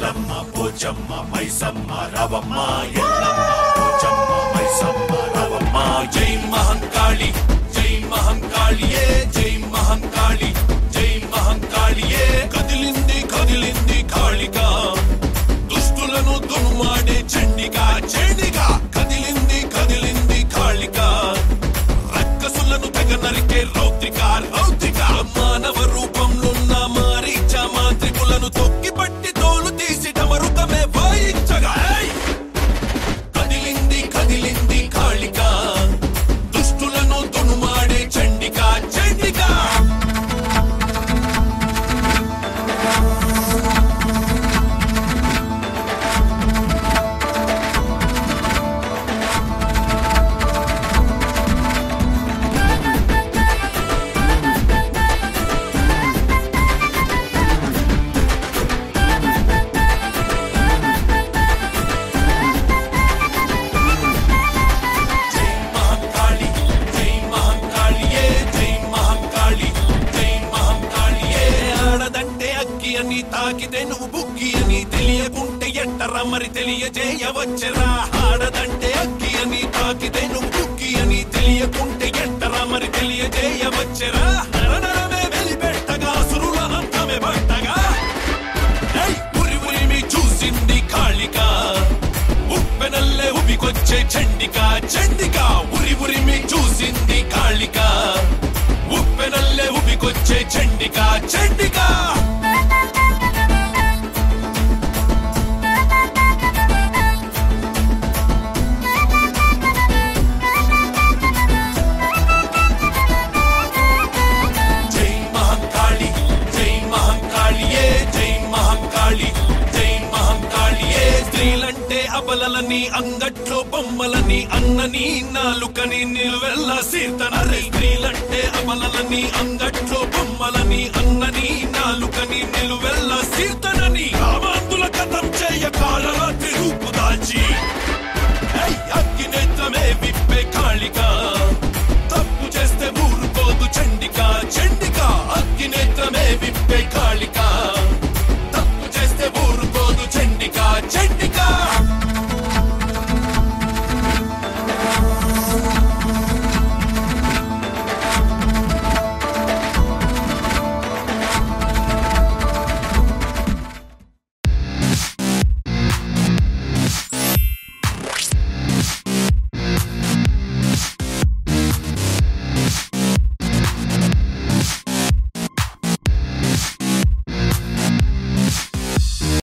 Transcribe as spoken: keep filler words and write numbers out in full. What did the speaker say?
ఎల్లమ్మ పోచమ్మ మైసమ్మ రవమ్మ ఎల్లమ్మ పోచమ్మ మైసమ్మ రవమ్మ జై మహంకాళి జై మహంకాళియే జై మహంకాళి జై మహంకాళియే కదిలింది కదిలింది కాళిగా దుష్టులను దునుమాడే చండిగా చండిగా కదిలింది కదిలింది కాళిగా రక్కసులను తెగ నరికే రౌద్రిక రౌద్రిక మానవ రూపంలోన్న మారీచ మాంత్రికులను తొక్కి పట్టి తోలు తీసి డమరుకమే వాయించగా కదిలింది కదిలింది కాళిగా దుష్టులను దునుమాడే చండిగా చండిగా తాకితే నువ్వు బుగ్గి అని తెలియకుంటే ఎట్టరా మరి తెలియజేయవచ్చరా ఆడదంటే అగ్గి అని తాకితే నువ్వు బుగ్గి అని తెలియకుంటే ఎట్టరా మరి తెలియజేయవచ్చరా నరనరమే వెలిపెట్టగా సురుల అంతమే పట్టగా ఉరి ఉరిమి చూసింది కాళిగా ఉప్పెనల్లే ఉబికొచ్చే చండిగా చండిగా ఉరి ఉరిమి చూసింది కాళిగా ఉప్పెనల్లే ఉబికొచ్చే చండిగా చండిగా అబలలని అంగట్లో బొమ్మలని అన్నని నాలుకని నిలువెల్ల సీతనరే స్త్రీలంటే అబలలని అంగట్లో బొమ్మలని అన్నని నాలుకని నిలువెల్ల సీత